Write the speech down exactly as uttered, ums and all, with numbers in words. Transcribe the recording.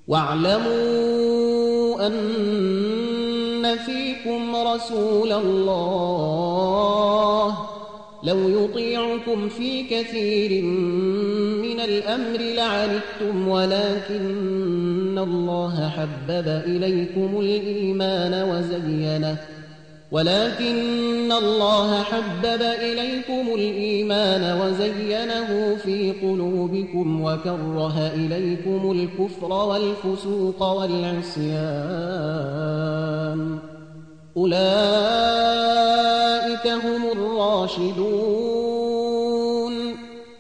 واعلموا أن فيكم رسول الله لو يطيعكم في كثير من الأمر لعنتم ولكن الله حبب إليكم الإيمان وزينه ولكن الله حبب إليكم الإيمان وزينه في قلوبكم وكره إليكم الكفر والفسوق والعصيان أولئك هم الراشدون